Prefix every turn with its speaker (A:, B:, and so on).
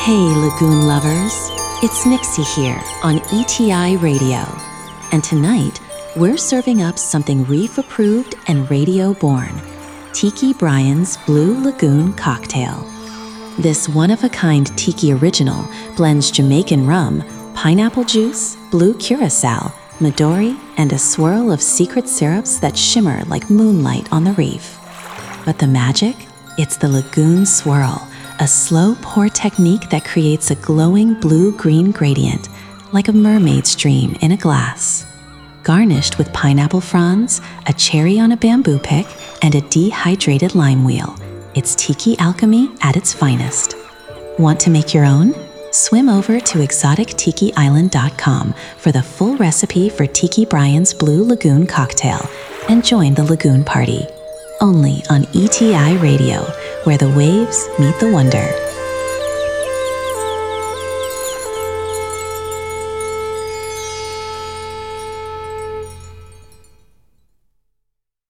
A: Hey, Lagoon lovers. It's Nixie here on ETI Radio. And tonight, we're serving up something reef-approved and radio-born, Tiki Brian's Blue Lagoon Cocktail. This one-of-a-kind tiki original blends Jamaican rum, pineapple juice, blue curacao, Midori, and a swirl of secret syrups that shimmer like moonlight on the reef. But the magic? It's the Lagoon Swirl, a slow pour technique that creates a glowing blue-green gradient, like a mermaid's dream in a glass. Garnished with pineapple fronds, a cherry on a bamboo pick, and a dehydrated lime wheel, it's tiki alchemy at its finest. Want to make your own? Swim over to exotictikiisland.com for the full recipe for Tiki Brian's Blue Lagoon Cocktail and join the Lagoon Party. Only on ETI Radio, where the waves meet the wonder.